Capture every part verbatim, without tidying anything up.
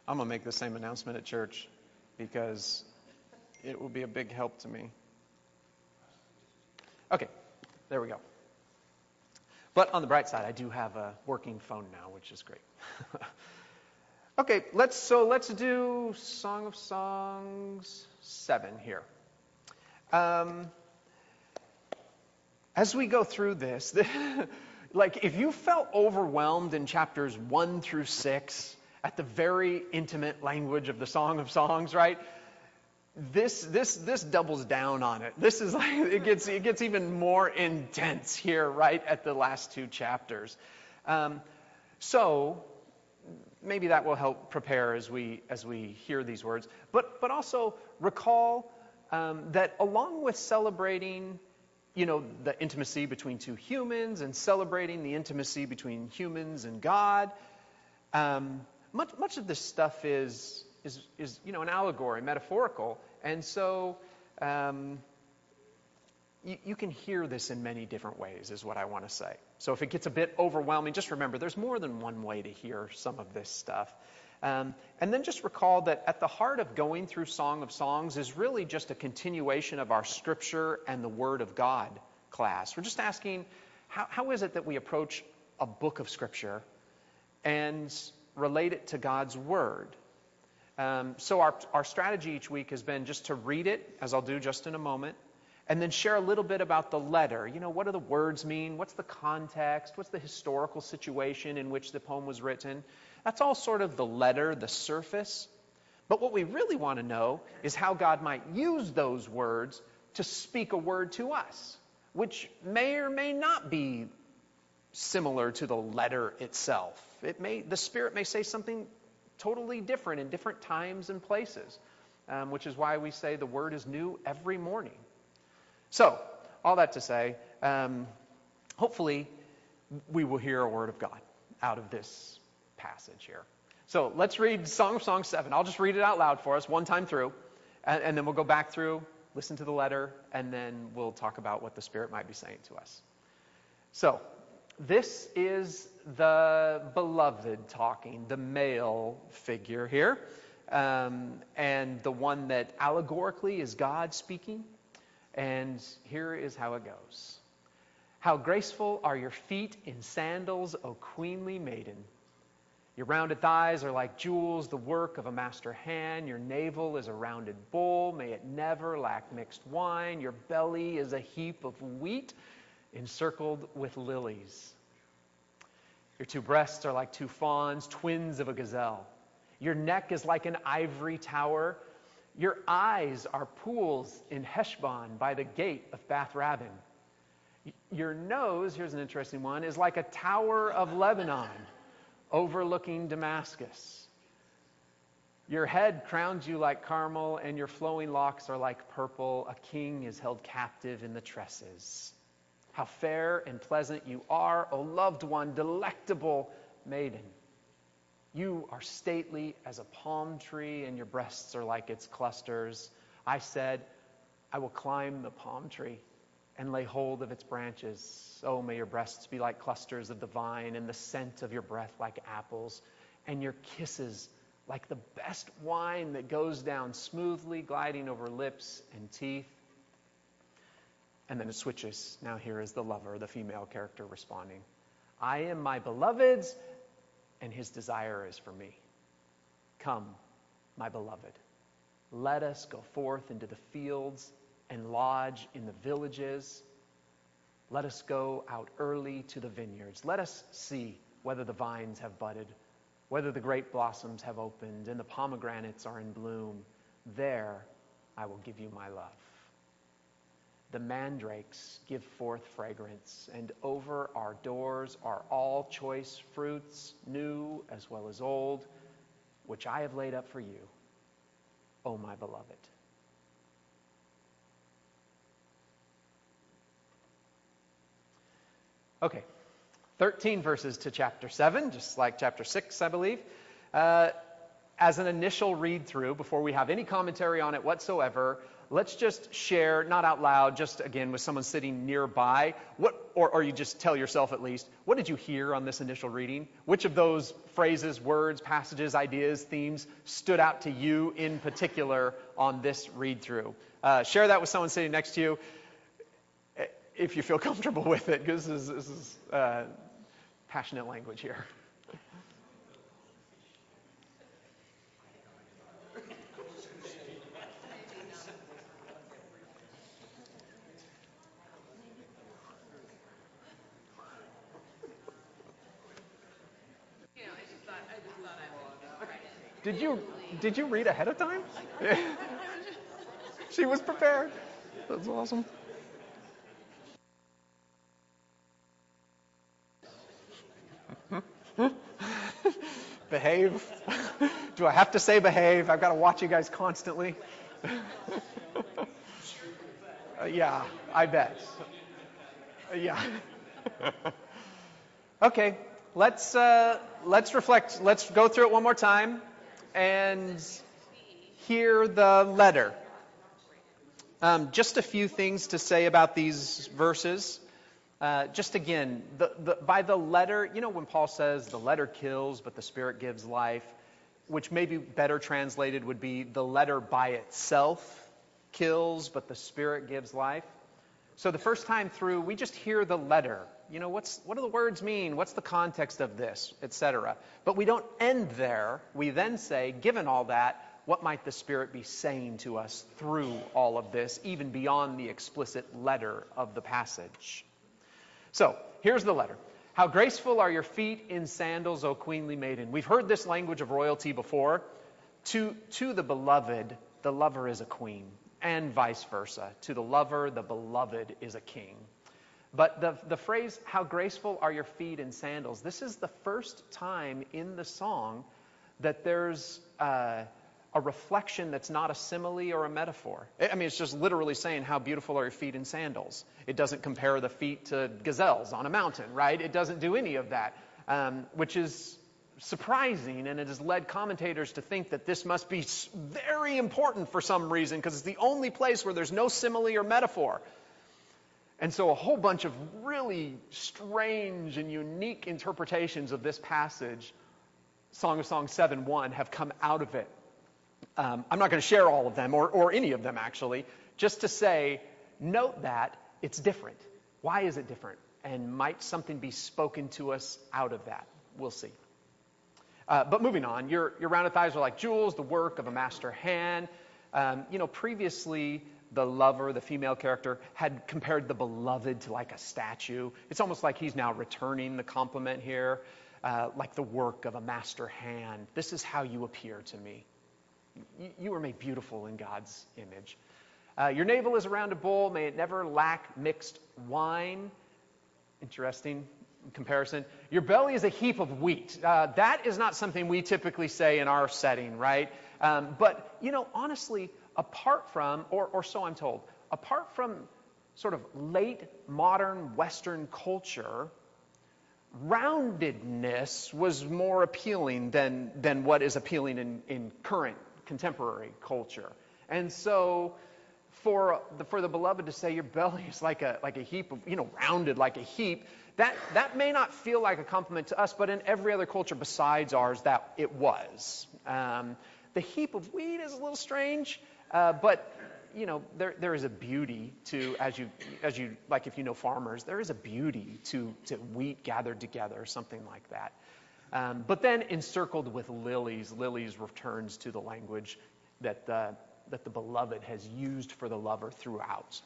I'm going to make the same announcement at church because it will be a big help to me. Okay, there we go. But on the bright side, I do have a working phone now, which is great. Okay, let's so let's do Song of Songs seven here. Um, as we go through this, like if you felt overwhelmed in chapters one through six at the very intimate language of the Song of Songs, right? This this this doubles down on it. This is like it gets it gets even more intense here, right at the last two chapters. Um, so maybe that will help prepare as we as we hear these words. But but also recall um, that along with celebrating, you know, the intimacy between two humans and celebrating the intimacy between humans and God, um, much much of this stuff is. Is, is you know, an allegory, metaphorical. And so um, you, you can hear this in many different ways, is what I want to say. So if it gets a bit overwhelming, just remember there's more than one way to hear some of this stuff. Um, and then just recall that at the heart of going through Song of Songs is really just a continuation of our Scripture and the Word of God class. We're just asking, how, how is it that we approach a book of Scripture and relate it to God's Word? Um, so our, our strategy each week has been just to read it, as I'll do just in a moment, and then share a little bit about the letter. You know, what do the words mean? What's the context? What's the historical situation in which the poem was written? That's all sort of the letter, the surface. But what we really want to know is how God might use those words to speak a word to us, which may or may not be similar to the letter itself. It may, the Spirit may say something totally different in different times and places, um, which is why we say the Word is new every morning. So, all that to say, um, hopefully we will hear a word of God out of this passage here. So let's read Song of Songs seven. I'll just read it out loud for us one time through, and, and then we'll go back through, listen to the letter, and then we'll talk about what the Spirit might be saying to us. So, this is the beloved talking, the male figure here, um, and the one that allegorically is God speaking. And here is how it goes. How graceful are your feet in sandals, O queenly maiden. Your rounded thighs are like jewels, the work of a master hand. Your navel is a rounded bowl, may it never lack mixed wine. Your belly is a heap of wheat, encircled with lilies. Your two breasts are like two fawns, twins of a gazelle. Your neck is like an ivory tower. Your eyes are pools in Heshbon by the gate of Bath Rabbim. Your nose, here's an interesting one, is like a tower of Lebanon overlooking Damascus. Your head crowns you like Carmel, and your flowing locks are like purple. A king is held captive in the tresses. How fair and pleasant you are, O loved one, delectable maiden. You are stately as a palm tree, and your breasts are like its clusters. I said, I will climb the palm tree and lay hold of its branches. Oh, may your breasts be like clusters of the vine, and the scent of your breath like apples, and your kisses like the best wine that goes down smoothly, gliding over lips and teeth. And then it switches. Now here is the lover, the female character responding. I am my beloved's, and his desire is for me. Come, my beloved. Let us go forth into the fields and lodge in the villages. Let us go out early to the vineyards. Let us see whether the vines have budded, whether the grape blossoms have opened, and the pomegranates are in bloom. There I will give you my love. The mandrakes give forth fragrance, and over our doors are all choice fruits, new as well as old, which I have laid up for you, O my beloved. Okay, thirteen verses to chapter seven, just like chapter six, I believe. Uh, as an initial read-through, before we have any commentary on it whatsoever, let's just share, not out loud, just again with someone sitting nearby, what, or, or you just tell yourself at least, what did you hear on this initial reading? Which of those phrases, words, passages, ideas, themes stood out to you in particular on this read-through? Uh, share that with someone sitting next to you if you feel comfortable with it, because this is, this is uh, passionate language here. Did you did you read ahead of time? She was prepared. That's awesome. Behave. Do I have to say behave? I've got to watch you guys constantly. uh, yeah, I bet. Uh, yeah. Okay, let's uh, let's reflect. Let's go through it one more time and hear the letter. Um, just a few things to say about these verses. Uh, just again, the, the, by the letter, you know when Paul says the letter kills, but the Spirit gives life, which maybe better translated would be the letter by itself kills, but the Spirit gives life. So the first time through, we just hear the letter. You know, what's what do the words mean? What's the context of this, et cetera. But we don't end there. We then say, given all that, what might the Spirit be saying to us through all of this, even beyond the explicit letter of the passage? So, here's the letter. How graceful are your feet in sandals, O queenly maiden. We've heard this language of royalty before. To, to the beloved, the lover is a queen, and vice versa. To the lover, the beloved is a king. But the, the phrase, how graceful are your feet in sandals, this is the first time in the song that there's uh, a reflection that's not a simile or a metaphor. I mean, it's just literally saying, how beautiful are your feet in sandals. It doesn't compare the feet to gazelles on a mountain, right? It doesn't do any of that, um, which is surprising, and it has led commentators to think that this must be very important for some reason, because it's the only place where there's no simile or metaphor. And so a whole bunch of really strange and unique interpretations of this passage, Song of Songs seven one, have come out of it. Um, I'm not going to share all of them, or, or any of them actually, just to say, note that it's different. Why is it different? And might something be spoken to us out of that? We'll see. Uh, but moving on, your, your rounded thighs are like jewels, the work of a master hand. Um, you know, previously, the lover, the female character, had compared the beloved to like a statue. It's almost like he's now returning the compliment here, uh, like the work of a master hand. This is how you appear to me. You, you were made beautiful in God's image. Uh, your navel is a rounded bowl. May it never lack mixed wine. Interesting comparison. Your belly is a heap of wheat. Uh, that is not something we typically say in our setting, right? Um, but, you know, honestly, apart from, or, or so I'm told, apart from sort of late modern Western culture, roundedness was more appealing than, than what is appealing in, in current contemporary culture. And so for the, for the beloved to say your belly is like a like a heap of, you know, rounded like a heap, that, that may not feel like a compliment to us, but in every other culture besides ours, that it was. Um, the heap of wheat is a little strange, uh, but you know, there there is a beauty to, as you as you like if you know farmers, there is a beauty to to wheat gathered together, something like that. Um, but then encircled with lilies, lilies returns to the language that the that the beloved has used for the lover throughout.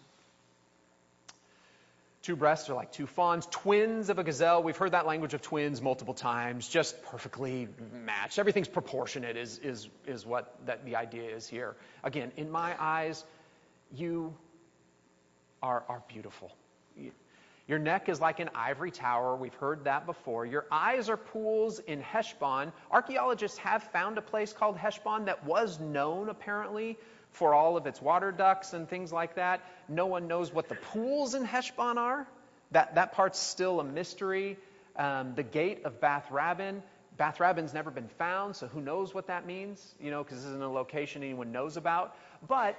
Two breasts are like two fawns, twins of a gazelle. We've heard that language of twins multiple times, just perfectly matched. Everything's proportionate is is is what that the idea is here. Again, in my eyes, you are are beautiful. Your neck is like an ivory tower. We've heard that before. Your eyes are pools in Heshbon. Archaeologists have found a place called Heshbon that was known, apparently, for all of its water ducts and things like that. No one knows what the pools in Heshbon are. That, that part's still a mystery. Um, the gate of Bath Rabbin. Bath Rabbin's never been found, so who knows what that means, you know, because this isn't a location anyone knows about. But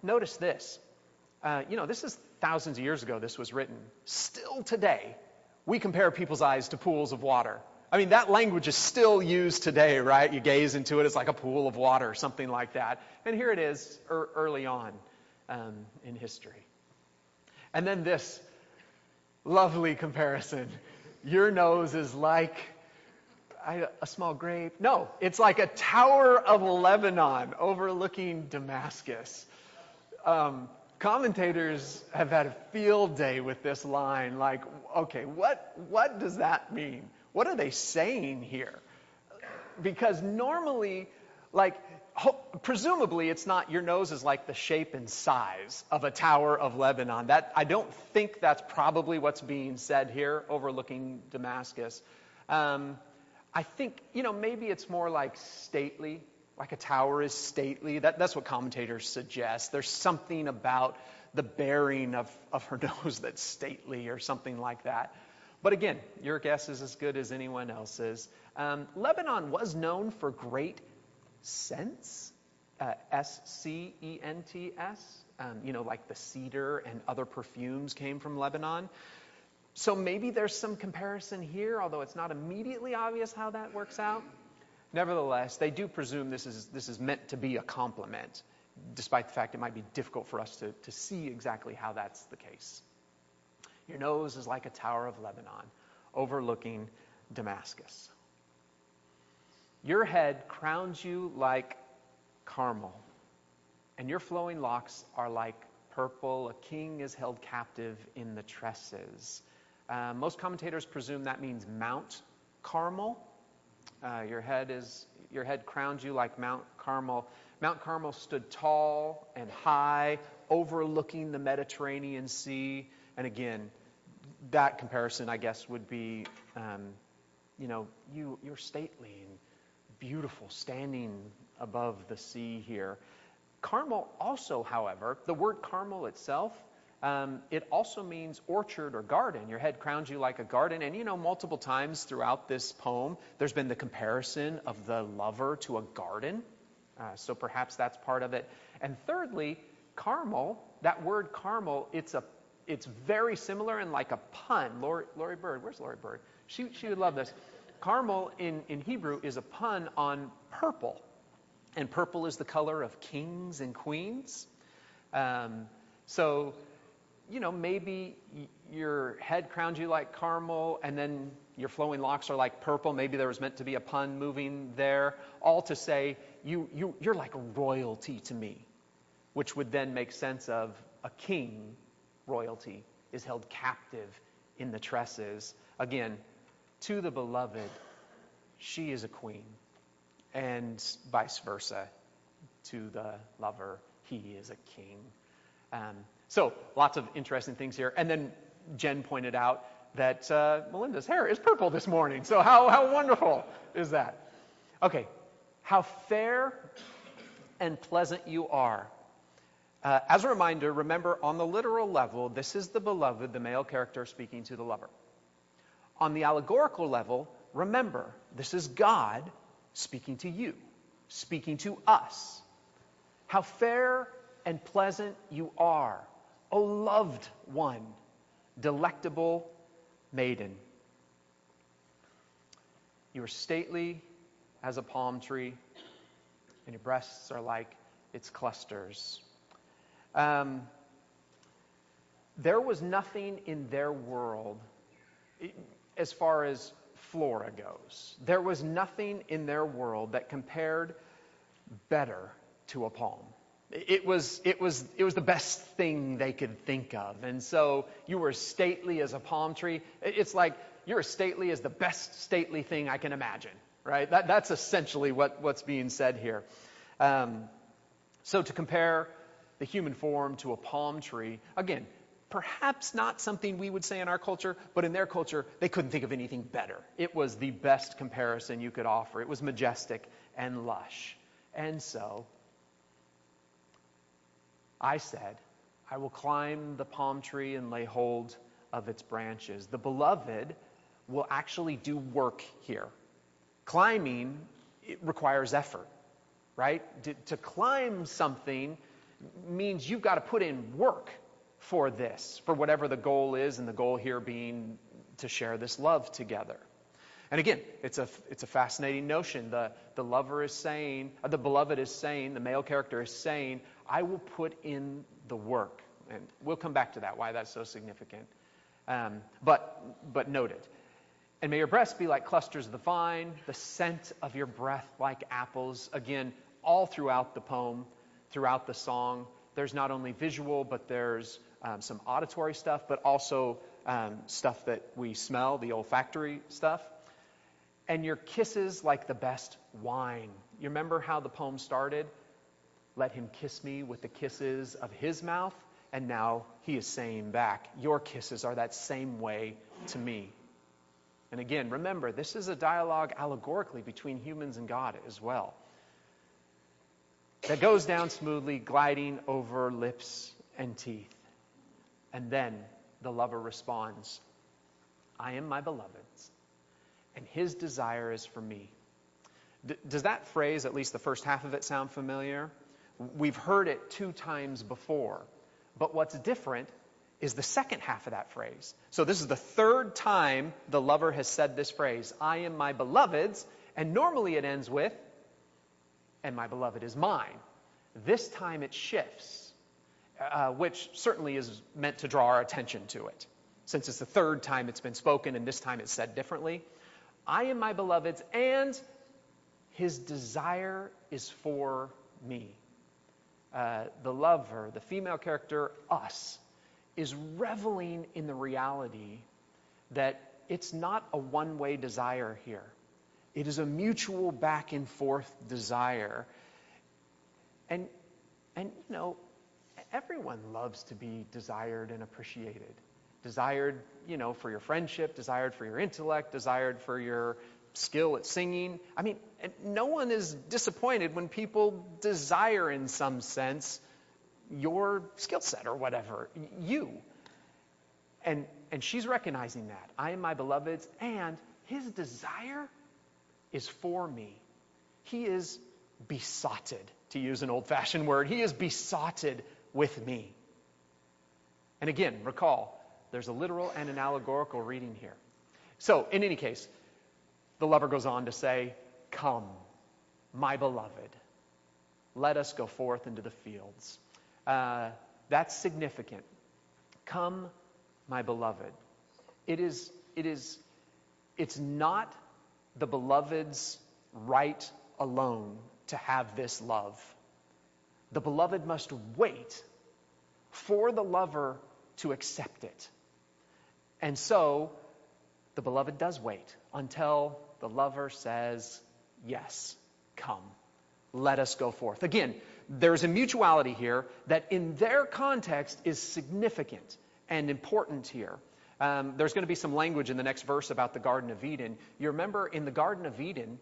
notice this. Uh, you know, this is thousands of years ago this was written. Still today, we compare people's eyes to pools of water. I mean, that language is still used today, right? You gaze into it, it's like a pool of water, something like that. And here it is er, early on um, in history. And then this lovely comparison. Your nose is like I, a small grape. No, it's like a tower of Lebanon overlooking Damascus. Um, commentators have had a field day with this line. Like, okay, what what does that mean? What are they saying here? Because normally, like, ho- presumably it's not your nose is like the shape and size of a tower of Lebanon. That I don't think that's probably what's being said here, overlooking Damascus. Um, I think, you know, maybe it's more like stately, like a tower is stately. That, that's what commentators suggest. There's something about the bearing of, of her nose that's stately or something like that. But again, your guess is as good as anyone else's. Um, Lebanon was known for great scents, uh, S C E N T S. Um, you know, like the cedar and other perfumes came from Lebanon. So maybe there's some comparison here, although it's not immediately obvious how that works out. Nevertheless, they do presume this is this is meant to be a compliment, despite the fact it might be difficult for us to, to see exactly how that's the case. Your nose is like a tower of Lebanon, overlooking Damascus. Your head crowns you like Carmel, and your flowing locks are like purple. A king is held captive in the tresses. Uh, most commentators presume that means Mount Carmel. Uh, your head is your head crowns you like Mount Carmel. Mount Carmel stood tall and high, overlooking the Mediterranean Sea. And again, that comparison, I guess, would be, um, you know, you you're stately and beautiful, standing above the sea here. Carmel also, however, the word Carmel itself, um, it also means orchard or garden. Your head crowns you like a garden. And, you know, multiple times throughout this poem, there's been the comparison of the lover to a garden. Uh, so perhaps that's part of it. And thirdly, Carmel, that word Carmel, it's a it's very similar and like a pun. Lori, Lori Bird, where's Lori Bird? She she would love this. Carmel in, in Hebrew is a pun on purple. And purple is the color of kings and queens. Um, so, you know, maybe y- your head crowns you like Carmel, and then your flowing locks are like purple. Maybe there was meant to be a pun moving there. All to say, you, you, you're like royalty to me, which would then make sense of a king royalty is held captive in the tresses. Again, to the beloved, she is a queen. And vice versa, to the lover, he is a king. Um, so lots of interesting things here. And then Jen pointed out that uh, Melinda's hair is purple this morning. So how, how wonderful is that? Okay, how fair and pleasant you are. Uh, as a reminder, remember, on the literal level, this is the beloved, the male character speaking to the lover. On the allegorical level, remember, this is God speaking to you, speaking to us. How fair and pleasant you are, O loved one, delectable maiden. You are stately as a palm tree, and your breasts are like its clusters. Um, there was nothing in their world, as far as flora goes, there was nothing in their world that compared better to a palm. It was, it was, it was the best thing they could think of. And so you were stately as a palm tree. It's like you're as stately as the best stately thing I can imagine, right? That, that's essentially what, what's being said here. Um, so to compare the human form to a palm tree, again, perhaps not something we would say in our culture, but in their culture, they couldn't think of anything better. It was the best comparison you could offer. It was majestic and lush. And so, I said, I will climb the palm tree and lay hold of its branches. The beloved will actually do work here. Climbing, it requires effort, right? To, to climb something means you've got to put in work for this, for whatever the goal is, and the goal here being to share this love together. And again, it's a it's a fascinating notion. The the lover is saying, uh, the beloved is saying, the male character is saying, I will put in the work. And we'll come back to that, why that's so significant. Um, but but note it. And may your breasts be like clusters of the vine, the scent of your breath like apples. Again, all throughout the poem, throughout the song, there's not only visual, but there's um, some auditory stuff, but also um, stuff that we smell, the olfactory stuff. And your kisses like the best wine. You remember how the poem started? Let him kiss me with the kisses of his mouth. And now he is saying back, your kisses are that same way to me. And again, remember, this is a dialogue allegorically between humans and God as well. That goes down smoothly, gliding over lips and teeth. And then the lover responds, I am my beloved's, and his desire is for me. D- does that phrase, at least the first half of it, sound familiar? We've heard it two times before. But what's different is the second half of that phrase. So this is the third time the lover has said this phrase, I am my beloved's, and normally it ends with, and my beloved is mine. This time it shifts, uh, which certainly is meant to draw our attention to it, since it's the third time it's been spoken, and this time it's said differently. I am my beloved's, and his desire is for me. Uh, the lover, the female character, us, is reveling in the reality that it's not a one-way desire here. It is a mutual back and forth desire. And, and you know, everyone loves to be desired and appreciated. Desired, you know, for your friendship, desired for your intellect, desired for your skill at singing. I mean, no one is disappointed when people desire, in some sense, your skill set or whatever, you. And and she's recognizing that. I am my beloved's, and his desire is for me. He is besotted, to use an old-fashioned word. He is besotted with me. And again, recall, there's a literal and an allegorical reading here. So, in any case, the lover goes on to say, come, my beloved, let us go forth into the fields. Uh, that's significant. Come, my beloved. It is, it is, it's not the beloved's right alone to have this love. The beloved must wait for the lover to accept it. And so, the beloved does wait until the lover says, yes, come, let us go forth. Again, there's a mutuality here that in their context is significant and important here. Um, there's going to be some language in the next verse about the Garden of Eden. You remember in the Garden of Eden,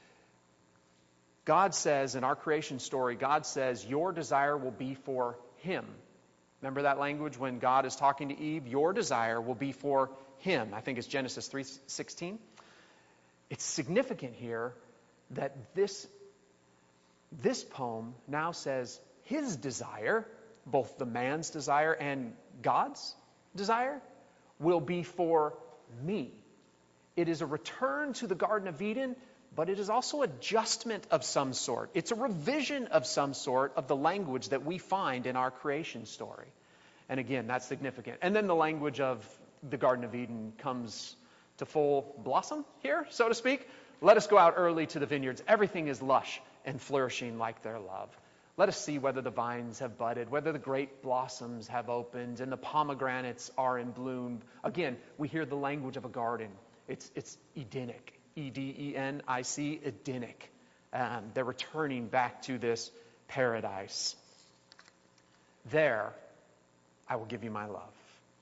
God says, in our creation story, God says, your desire will be for him. Remember that language when God is talking to Eve? Your desire will be for him. I think it's Genesis three sixteen. It's significant here that this, this poem now says his desire, both the man's desire and God's desire, will be for me. It is a return to the Garden of Eden, but it is also adjustment of some sort. It's a revision of some sort of the language that we find in our creation story. And again, that's significant. And then the language of the Garden of Eden comes to full blossom here, so to speak. Let us go out early to the vineyards. Everything is lush and flourishing like their love. Let us see whether the vines have budded, whether the grape blossoms have opened, and the pomegranates are in bloom. Again, we hear the language of a garden. It's, it's Edenic. E D E N I C, Edenic. Um, they're returning back to this paradise. There, I will give you my love.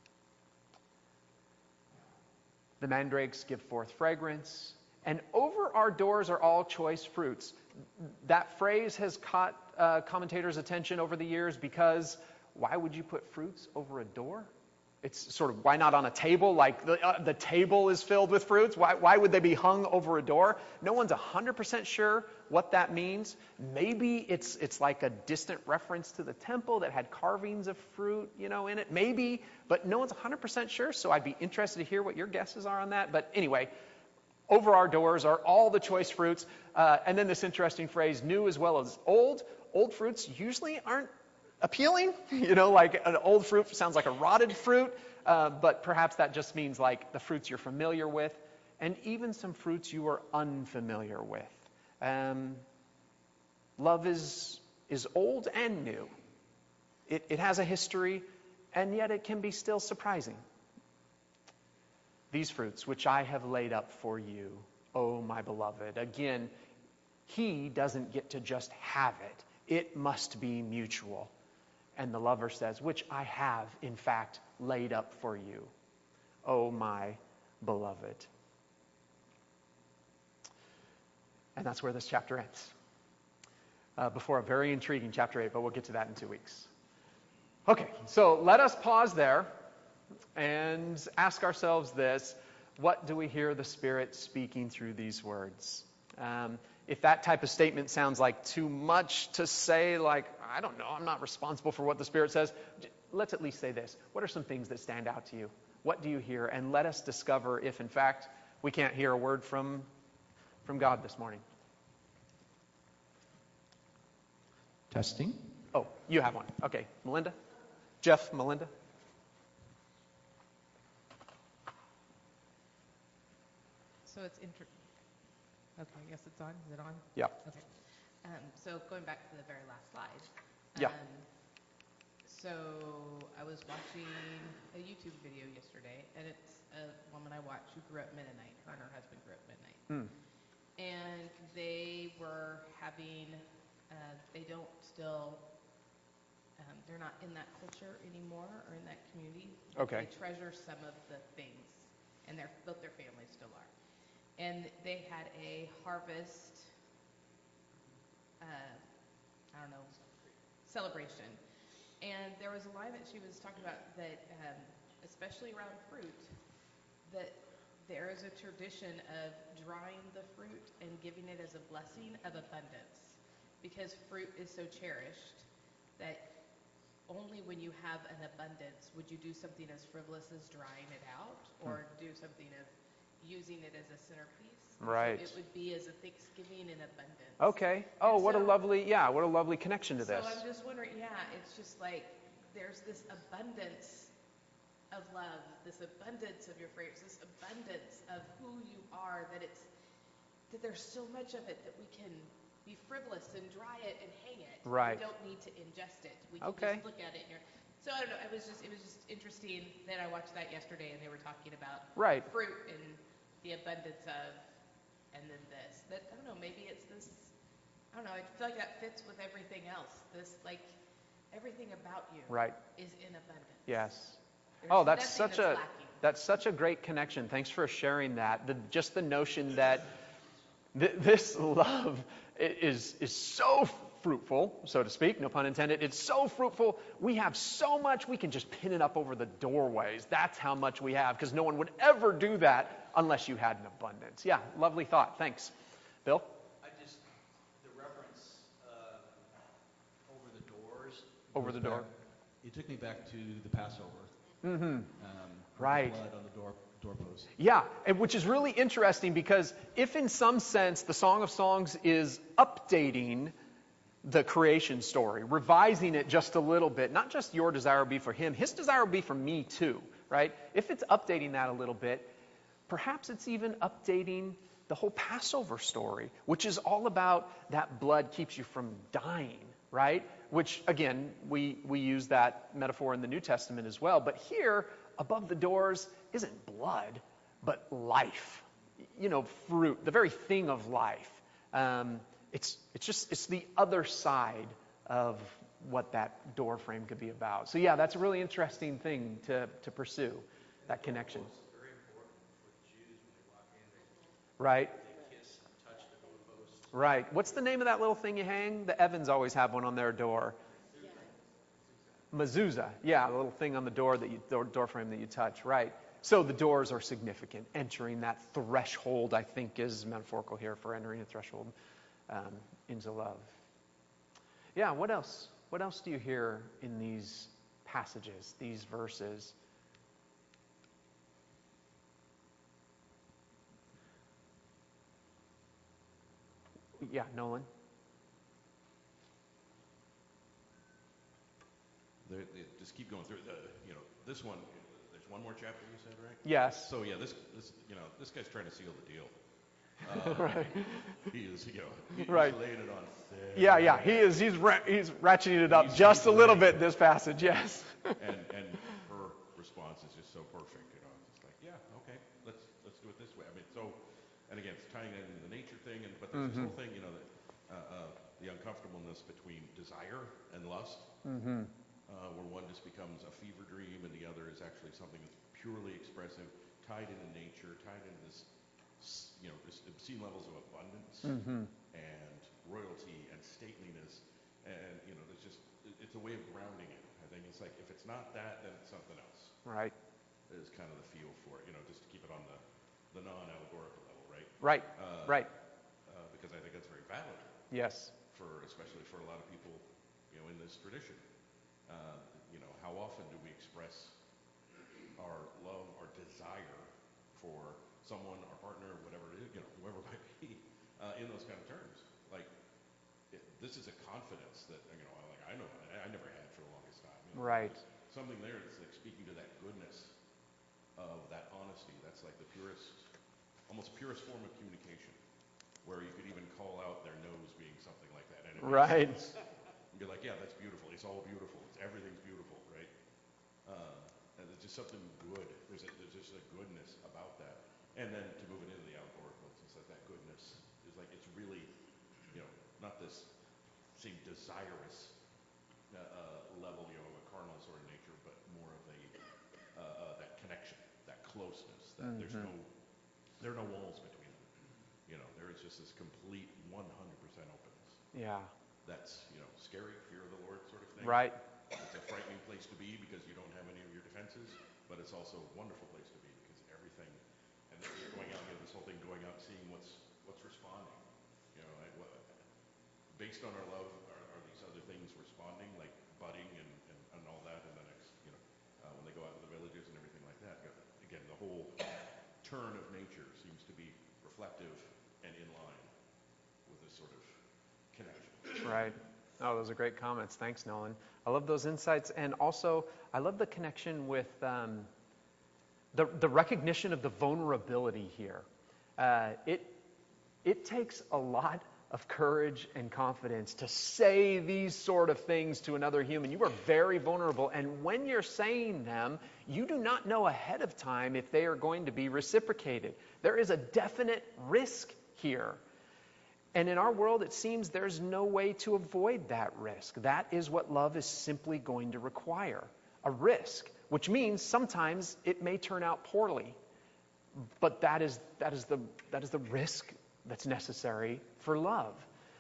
The mandrakes give forth fragrance, and over our doors are all choice fruits. That phrase has caught uh, commentators' attention over the years because why would you put fruits over a door? It's sort of, why not on a table? Like the, uh, the table is filled with fruits. Why, why would they be hung over a door? No one's one hundred percent sure what that means. Maybe it's it's like a distant reference to the temple that had carvings of fruit, you know, in it. Maybe, but no one's one hundred percent sure. So I'd be interested to hear what your guesses are on that. But anyway, over our doors are all the choice fruits. Uh, and then this interesting phrase, new as well as old. Old fruits usually aren't appealing. You know, like an old fruit sounds like a rotted fruit, uh, but perhaps that just means like the fruits you're familiar with, and even some fruits you are unfamiliar with. Um, love is is old and new. It, it has a history, and yet it can be still surprising. These fruits which I have laid up for you, O my beloved. Again, he doesn't get to just have it. It must be mutual. And the lover says, which I have, in fact, laid up for you, O my beloved. And that's where this chapter ends. Uh, before a very intriguing chapter eight, but we'll get to that in two weeks. Okay, so let us pause there and ask ourselves this. What do we hear the Spirit speaking through these words? Um, if that type of statement sounds like too much to say, like, I don't know, I'm not responsible for what the Spirit says, let's at least say this. What are some things that stand out to you? What do you hear? And let us discover if, in fact, we can't hear a word from, from God this morning. Testing. Oh, you have one. Okay. Melinda? Jeff, Melinda? So it's inter- Okay, I guess it's on. Is it on? Yeah. Okay. Um, so going back to the very last slide. Yeah. Um, so I was watching a YouTube video yesterday, and it's a woman I watch who grew up Mennonite. Her and her husband grew up Mennonite. Mm. And they were having, uh, they don't still, um, they're not in that culture anymore or in that community. Okay. They treasure some of the things, and they're, both their families still are. And they had a harvest, uh, I don't know, celebration. And there was a line that she was talking about that, um, especially around fruit, that there is a tradition of drying the fruit and giving it as a blessing of abundance. Because fruit is so cherished that only when you have an abundance would you do something as frivolous as drying it out, or hmm. do something of using it as a centerpiece. Right. So it would be as a Thanksgiving in abundance. Okay. Oh, and what so, a lovely, yeah, what a lovely connection to so this. So I'm just wondering, yeah, it's just like there's this abundance of love, this abundance of your fragrance, this abundance of who you are, that it's, that there's so much of it that we can be frivolous and dry it and hang it. Right. We don't need to ingest it. We can okay. just look at it and you're, so I don't know, it was just, it was just interesting that I watched that yesterday and they were talking about right. fruit and the abundance of, and then this. That, I don't know, maybe it's this, I don't know, I feel like that fits with everything else. This, like, everything about you right. is in abundance. Yes. There's oh, that's such that's a, lacking. that's such a great connection. Thanks for sharing that. The, just the notion that th- this love is, is so fruitful, so to speak, no pun intended. It's so fruitful. We have so much, we can just pin it up over the doorways. That's how much we have, because no one would ever do that unless you had an abundance. Yeah, lovely thought. Thanks. Bill? I just, the reference uh, over the doors. Over the door. Back, it took me back to the Passover. Mm-hmm. Um, right. The blood on the door. Doorpost. Yeah, and which is really interesting, because if in some sense the Song of Songs is updating the creation story, revising it just a little bit, not just your desire will be for him, his desire will be for me too, right? If it's updating that a little bit, perhaps it's even updating the whole Passover story, which is all about that blood keeps you from dying, right? Which, again, we, we use that metaphor in the New Testament as well. But here, above the doors, isn't blood, but life. You know, fruit, the very thing of life. Um, it's it's just, it's the other side of what that door frame could be about. So yeah, that's a really interesting thing to, to pursue, that connection. Very important for Jews when they walk in. Right. They kiss and touch the doorpost. Right. What's the name of that little thing you hang? The Evans always have one on their door. Mezuzah, yeah, the little thing on the door that you door, door frame that you touch, right? So the doors are significant. Entering that threshold, I think, is metaphorical here for entering a threshold um, into love. Yeah, what else? What else do you hear in these passages, these verses? Yeah, Nolan? They, they just keep going through. The, you know, this one, there's one more chapter you said, right? Yes. So yeah, this, this, you know, this guy's trying to seal the deal. Uh, right. He is, you know, he's right. laying it on thick. Yeah, yeah. He is. He's ra- he's ratcheting it up He's- just he's a little laying- bit. This passage, yes. and and her response is just so perfect. You know, it's just like, yeah, okay, let's let's do it this way. I mean, so, and again, it's tying in the nature thing, and but there's Mm-hmm. this whole thing, you know, that uh, uh, the uncomfortableness between desire and lust. Mm-hmm. Uh, where one just becomes a fever dream and the other is actually something that's purely expressive, tied into nature, tied into this, s- you know, this obscene levels of abundance Mm-hmm. and royalty and stateliness, and you know, there's just it- it's a way of grounding it. I think it's like if it's not that, then it's something else. Right. Is kind of the feel for it, you know, just to keep it on the the non-allegorical level, right? Right. Uh, right. Uh, because I think that's very valid Yes. for, especially for a lot of people, you know, in this tradition. Uh, you know, how often do we express our love, our desire for someone, our partner, whatever it is, you know, whoever it might be, uh, in those kind of terms? Like, it, this is a confidence that, you know, like I know, I, I never had for the longest time. You know, Right. there's something there that's like speaking to that goodness of that honesty. That's like the purest, almost purest form of communication, where you could even call out their nose being something like that. And it makes Right. sense. And be like, yeah, that's beautiful. It's all beautiful. It's, everything's beautiful, right? Uh, and there's just something good. There's, a, there's just a goodness about that. And then to move it into the allegorical, it's just like that goodness is like, it's really, you know, not this same desirous uh, uh, level, you know, of a carnal sort of nature, but more of a, uh, uh, that connection, that closeness, that there's no, there are no walls between them. You know, there is just this complete one hundred percent openness. Yeah. That's, you know, scary, fear of the Lord sort of thing. Right. It's a frightening place to be because you don't have any of your defenses, but it's also a wonderful place to be because everything, and then you're going out, you know, this whole thing going out, seeing what's what's responding. You know, like what, based on our love, are, are these other things responding, like budding and, and, and all that, and then, ex, you know, uh, when they go out to the villages and everything like that. Again, the whole turn of nature seems to be reflective and in line with this sort of connection. Right. Oh, those are great comments. Thanks, Nolan. I love those insights. And also, I love the connection with um, the, the recognition of the vulnerability here. Uh, it, it takes a lot of courage and confidence to say these sort of things to another human. You are very vulnerable. And when you're saying them, you do not know ahead of time if they are going to be reciprocated. There is a definite risk here. And in our world, it seems there's no way to avoid that risk. That is what love is simply going to require, a risk, which means sometimes it may turn out poorly. But that is, that is, the, that is the risk that's necessary for love.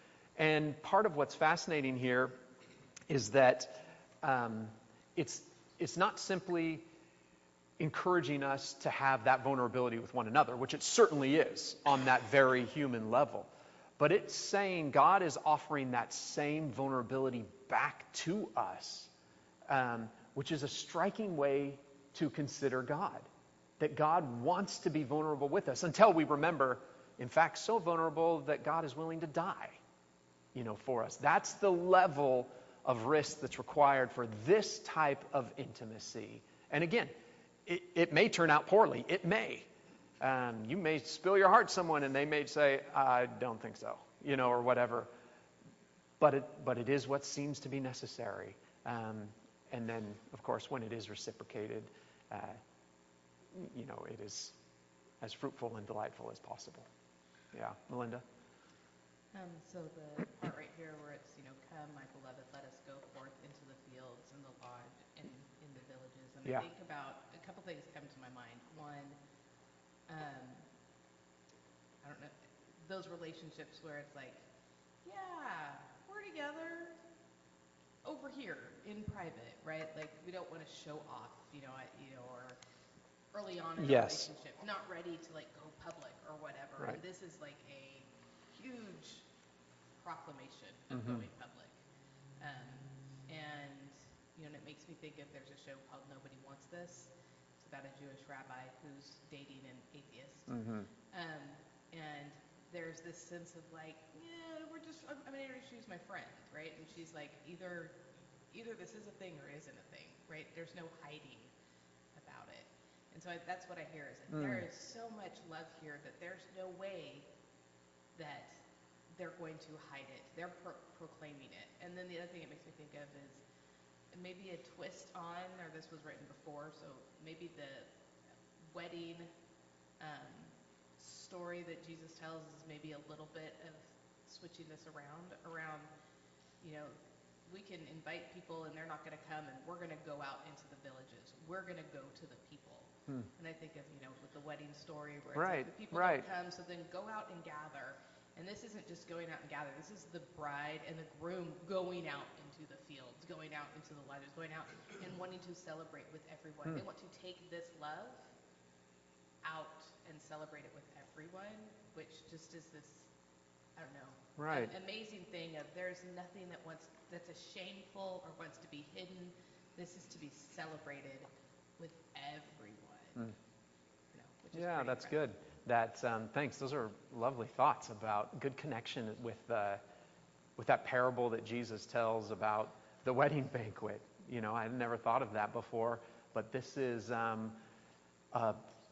And part of what's fascinating here is that um, it's, it's not simply encouraging us to have that vulnerability with one another, which it certainly is on that very human level. But it's saying God is offering that same vulnerability back to us, um, which is a striking way to consider God. That God wants to be vulnerable with us until we remember, in fact, so vulnerable that God is willing to die, you know, for us. That's the level of risk that's required for this type of intimacy. And again, it, it may turn out poorly. It may. Um, you may spill your heart to someone and they may say, I don't think so, you know, or whatever. But it, but it is what seems to be necessary. Um, and then, of course, when it is reciprocated, uh, you know, it is as fruitful and delightful as possible. Yeah, Melinda? Um, so the part right here where it's, you know, come, my beloved, let us go forth into the fields and the lodge and in the villages. And Yeah. I think about, a couple things come to my mind. One, um, I don't know, those relationships where it's like, yeah, we're together. over here in private, right? Like we don't want to show off, you know, I, you know, or early on in a Yes. relationship, not ready to like go public or whatever. Right. And this is like a huge proclamation of Mhm. going public. Um, and you know, and it makes me think of there's a show called Nobody Wants This. It's about a Jewish rabbi who's dating an atheist. Mhm. Um, and there's this sense of like, yeah, we're just, I'm, I'm gonna introduce my friend, right? And she's like, either, either this is a thing or isn't a thing, right? There's no hiding about it. And so I, that's what I hear is that Mm. there is so much love here that there's no way that they're going to hide it. They're pro- proclaiming it. And then the other thing it makes me think of is maybe a twist on, or this was written before, so maybe the wedding um, story that Jesus tells is maybe a little bit of switching this around, around, you know, we can invite people and they're not going to come and we're going to go out into the villages. We're going to go to the people. Hmm. And I think of, you know, with the wedding story where it's Right, like the people right. don't come, so then go out and gather. And this isn't just going out and gather. This is the bride and the groom going out into the fields, going out into the lives, going out and wanting to celebrate with everyone. Hmm. They want to take this love out and celebrate it with everyone, which just is this, I don't know, Right. an amazing thing of there's nothing that wants that's a shameful or wants to be hidden. This is to be celebrated with everyone. Mm. You know, which is Yeah, pretty that's incredible. good. That um, thanks. Those are lovely thoughts about good connection with uh, with that parable that Jesus tells about the wedding banquet. You know, I had never thought of that before, but this is um, a,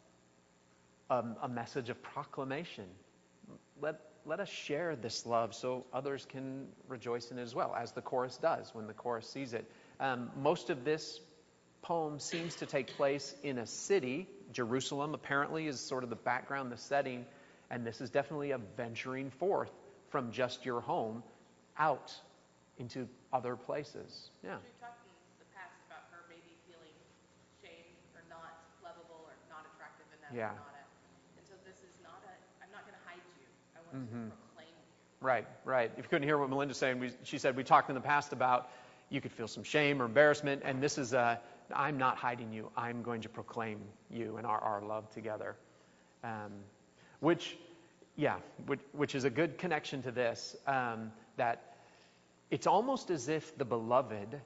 a, a message of proclamation. Let let us share this love so others can rejoice in it as well, as the chorus does when the chorus sees it. Um, most of this poem seems to take place in a city. Jerusalem apparently is sort of the background, the setting, and this is definitely a venturing forth from just your home out into other places. Yeah. We've talked in the past about her maybe feeling shame or not lovable or not attractive enough Yeah. or not a, and so this is not a, I'm not going to hide you. I want Mhm. to proclaim you. Right, right. If you couldn't hear what Melinda's saying, we, she said we talked in the past about you could feel some shame or embarrassment, and this is a, I'm not hiding you. I'm going to proclaim you and our, our love together. Um, which, yeah, which, which is a good connection to this, um, that it's almost as if the beloved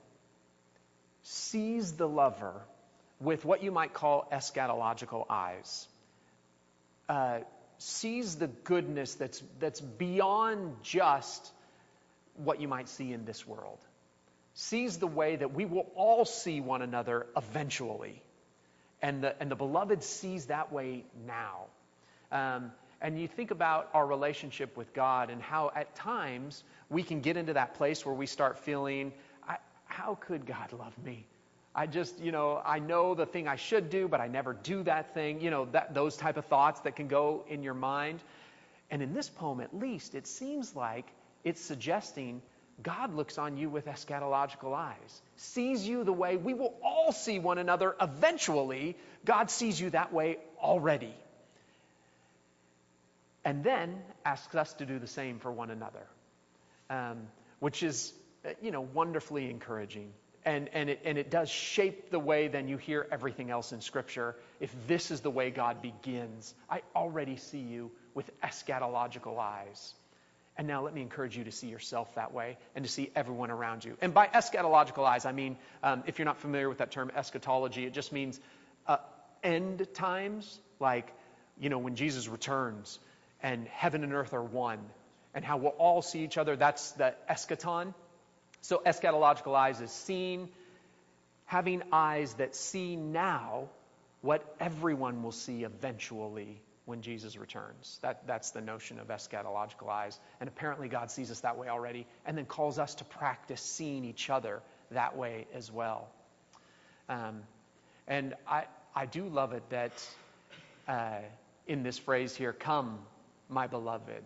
sees the lover with what you might call eschatological eyes. Uh, sees the goodness that's that's beyond just what you might see in this world. Sees the way that we will all see one another eventually. And the, and the beloved sees that way now. Um, and you think about our relationship with God and how at times we can get into that place where we start feeling, I, how could God love me? I just, you know, I know the thing I should do, but I never do that thing. You know, that those type of thoughts that can go in your mind. And in this poem, at least, it seems like it's suggesting God looks on you with eschatological eyes, sees you the way we will all see one another eventually. God sees you that way already. And then asks us to do the same for one another, um, which is, you know, wonderfully encouraging. And, and, it, and it does shape the way then you hear everything else in Scripture. If this is the way God begins, I already see you with eschatological eyes. And now let me encourage you to see yourself that way and to see everyone around you. And by eschatological eyes, I mean, um, if you're not familiar with that term eschatology, it just means uh, end times, like, you know, when Jesus returns and heaven and earth are one and how we'll all see each other. That's the eschaton. So eschatological eyes is seeing, having eyes that see now what everyone will see eventually when Jesus returns. That, that's the notion of eschatological eyes. And apparently God sees us that way already and then calls us to practice seeing each other that way as well. Um, and I, I do love it that uh, in this phrase here, come, my beloved,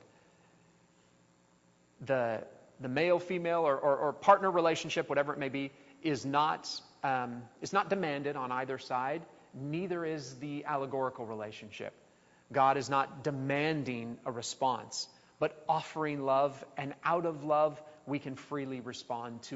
the, the male-female or, or, or partner relationship, whatever it may be, is not, um, is not demanded on either side. Neither is the allegorical relationship. God is not demanding a response, but offering love, and out of love, we can freely respond to it.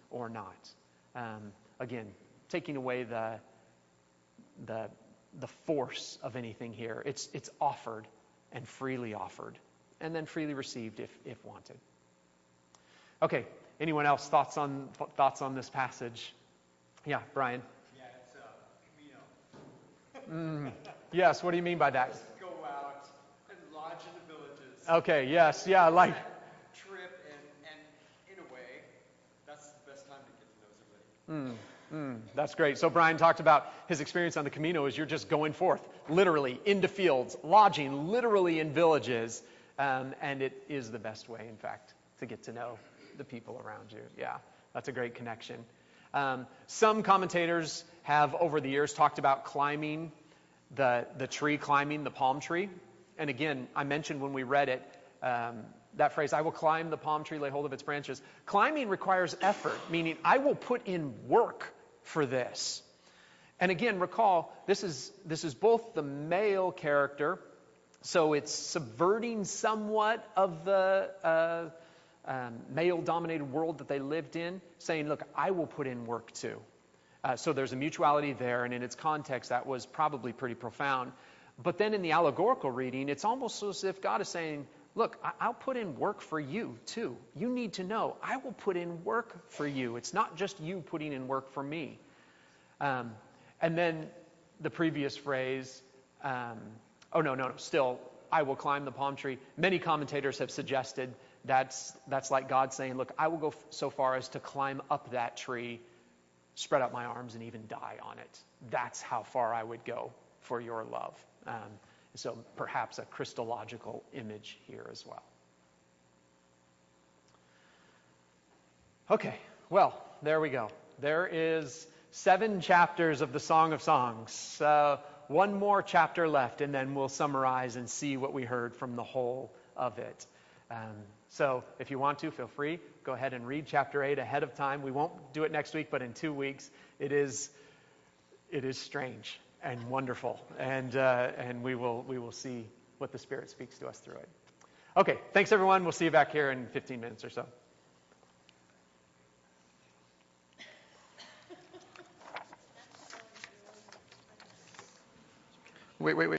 or not. Um, again, taking away the, the, the force of anything here. It's, it's offered and freely offered, and then freely received if, if wanted. Okay, anyone else thoughts on thoughts on this passage? Yeah, Brian. Yeah, it's uh, Camino. Mm, yes, what do you mean by that? Just go out and lodge in the villages. Okay, yes, yeah, like, Trip, and, and in a way, that's the best time to get to know somebody. mm, mm, that's great. So Brian talked about his experience on the Camino as you're just going forth, literally, into fields, lodging, literally in villages, um, and it is the best way, in fact, to get to know the people around you. Yeah, that's a great connection. Um, some commentators have, over the years, talked about climbing the, the tree, climbing the palm tree. And again, I mentioned when we read it, um, that phrase, I will climb the palm tree, lay hold of its branches. Climbing requires effort, meaning I will put in work for this. And again, recall, this is, this is both the male character, so it's subverting somewhat of the uh, um, male-dominated world that they lived in, saying, look, I will put in work too. Uh, so there's a mutuality there, and in its context, that was probably pretty profound. But then in the allegorical reading, it's almost as if God is saying, look, I- I'll put in work for you too. You need to know, I will put in work for you. It's not just you putting in work for me. Um, and then the previous phrase, um, oh, no, no, no, still, I will climb the palm tree. Many commentators have suggested that's, that's like God saying, look, I will go f- so far as to climb up that tree, spread out my arms, and even die on it. That's how far I would go for your love. Um, so perhaps a Christological image here as well. Okay, well, there we go. There is seven chapters of the Song of Songs. Uh, one more chapter left, and then we'll summarize and see what we heard from the whole of it. Um, so if you want to, feel free. Go ahead and read chapter eight ahead of time. We won't do it next week, but in two weeks. It is, it is strange and wonderful, and uh, and we will we will see what the Spirit speaks to us through it. Okay, thanks everyone. We'll see you back here in fifteen minutes or so. Wait, wait, wait.